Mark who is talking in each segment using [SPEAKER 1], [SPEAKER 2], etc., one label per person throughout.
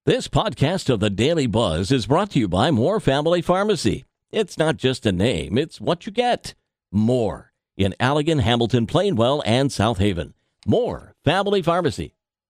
[SPEAKER 1] This podcast of the Daily Buzz is brought to you by Moore Family Pharmacy. It's not just a name, it's what you get. More in Allegan, Hamilton, Plainwell, and South Haven. Moore Family Pharmacy.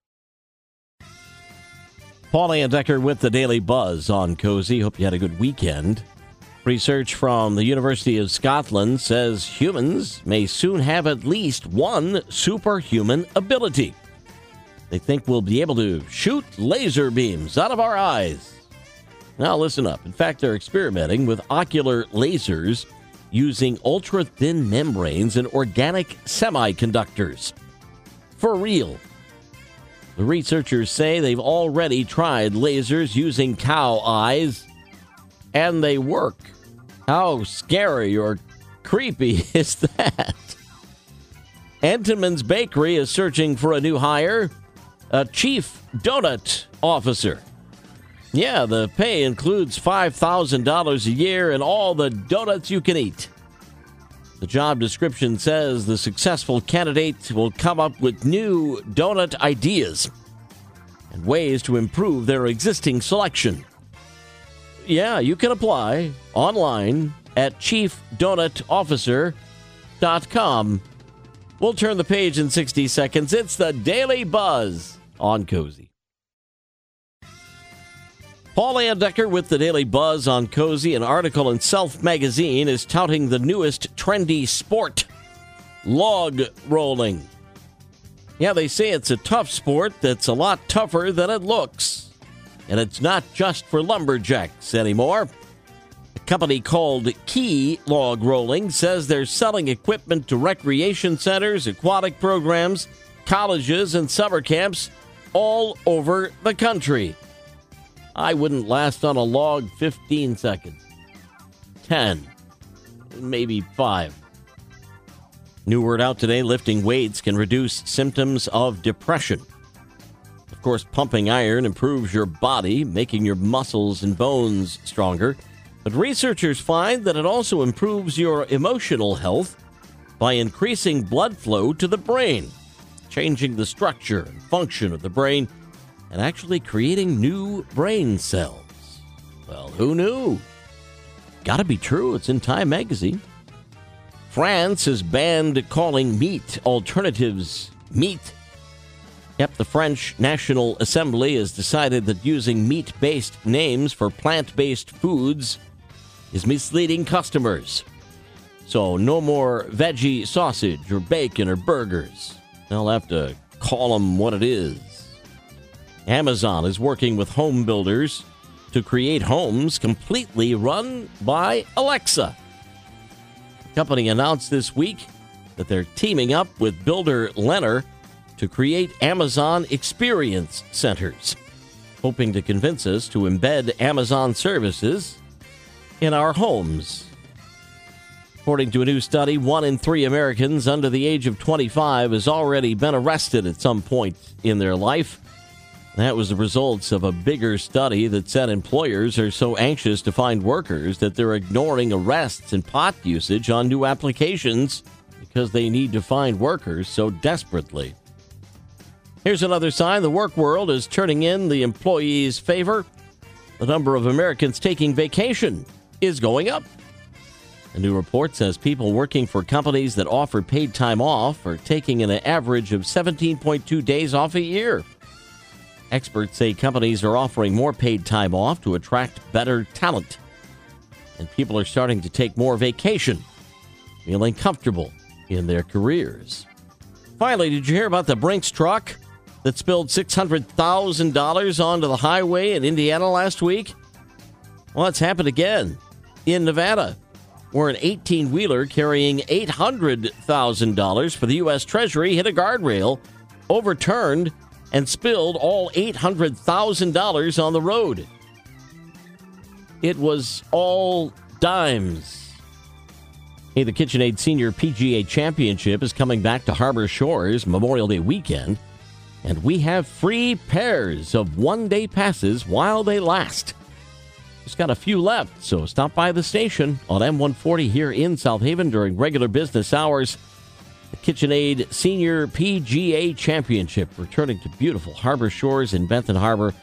[SPEAKER 1] Paul Andecker with the Daily Buzz on Cozy. Hope you had a good weekend. Research from the University of Scotland says humans may soon have at least one superhuman ability. They think we'll be able to shoot laser beams out of our eyes. Now listen up. In fact, they're experimenting with ocular lasers using ultra-thin membranes and organic semiconductors. For real. The researchers say they've already tried lasers using cow eyes, and they work. How scary or creepy is that? Entenmann's Bakery is searching for a new hire. A chief donut officer. Yeah, the pay includes $5,000 a year and all the donuts you can eat. The job description says the successful candidate will come up with new donut ideas and ways to improve their existing selection. Yeah, you can apply online at chiefdonutofficer.com. We'll turn the page in 60 seconds. It's the Daily Buzz on Cozy. Paul Andecker with the Daily Buzz on Cozy. An article in Self magazine is touting the newest trendy sport, log rolling. Yeah, they say it's a tough sport that's a lot tougher than it looks. And it's not just for lumberjacks anymore. A company called Key Log Rolling says they're selling equipment to recreation centers, aquatic programs, colleges, and summer camps all over the country. I wouldn't last on a log 15 seconds. 10. Maybe 5. New word out today, lifting weights can reduce symptoms of depression. Of course, pumping iron improves your body, making your muscles and bones stronger. But researchers find that it also improves your emotional health by increasing blood flow to the brain, changing the structure and function of the brain, and actually creating new brain cells. Well, who knew? Gotta be true. It's in Time magazine. France has banned calling meat alternatives meat. Yep, the French National Assembly has decided that using meat-based names for plant-based foods is misleading customers. So no more veggie sausage or bacon or burgers. They'll have to call them what it is. Amazon is working with home builders to create homes completely run by Alexa. The company announced this week that they're teaming up with builder Lennar to create Amazon Experience Centers, hoping to convince us to embed Amazon services in our homes. According to a new study, 1 in 3 Americans under the age of 25 has already been arrested at some point in their life. That was the results of a bigger study that said employers are so anxious to find workers that they're ignoring arrests and pot usage on new applications because they need to find workers so desperately. Here's another sign the work world is turning in the employees' favor. The number of Americans taking vacation is going up. A new report says people working for companies that offer paid time off are taking an average of 17.2 days off a year. Experts say companies are offering more paid time off to attract better talent. And people are starting to take more vacation, feeling comfortable in their careers. Finally, did you hear about the Brinks truck that spilled $600,000 onto the highway in Indiana last week? Well, it's happened again in Nevada, where an 18-wheeler carrying $800,000 for the U.S. Treasury hit a guardrail, overturned, and spilled all $800,000 on the road. It was all dimes. Hey, the KitchenAid Senior PGA Championship is coming back to Harbor Shores Memorial Day weekend, and we have free pairs of one-day passes while they last. Just got a few left, so stop by the station on M140 here in South Haven during regular business hours. The KitchenAid Senior PGA Championship returning to beautiful Harbor Shores in Benton Harbor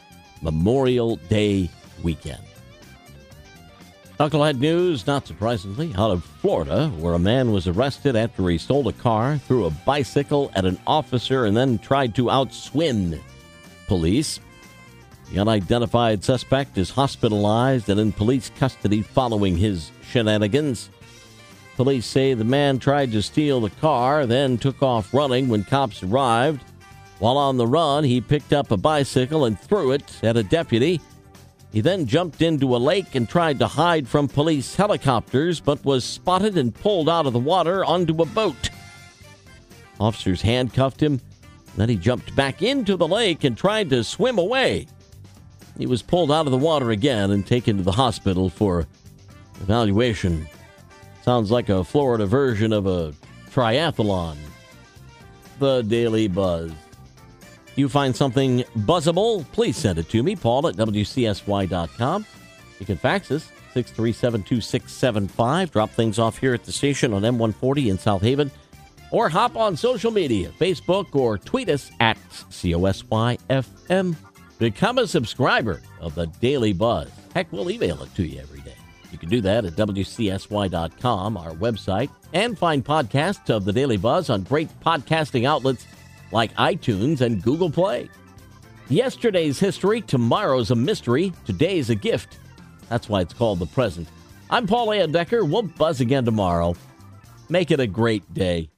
[SPEAKER 1] Memorial Day weekend. Knucklehead news, not surprisingly, out of Florida, where a man was arrested after he stole a car, threw a bicycle at an officer, and then tried to outswim police. The unidentified suspect is hospitalized and in police custody following his shenanigans. Police say the man tried to steal the car, then took off running when cops arrived. While on the run, he picked up a bicycle and threw it at a deputy. He then jumped into a lake and tried to hide from police helicopters, but was spotted and pulled out of the water onto a boat. Officers handcuffed him. Then he jumped back into the lake and tried to swim away. He was pulled out of the water again and taken to the hospital for evaluation. Sounds like a Florida version of a triathlon. The Daily Buzz. You find something buzzable, please send it to me, Paul at WCSY.com. You can fax us, 637-2675. Drop things off here at the station on M140 in South Haven. Or hop on social media, Facebook, or tweet us at COSYFM. Become a subscriber of the Daily Buzz. Heck, we'll email it to you every day. You can do that at WCSY.com, our website, and find podcasts of the Daily Buzz on great podcasting outlets like iTunes and Google Play. Yesterday's history, tomorrow's a mystery, today's a gift. That's why it's called the present. I'm Paul Layendecker. We'll buzz again tomorrow. Make it a great day.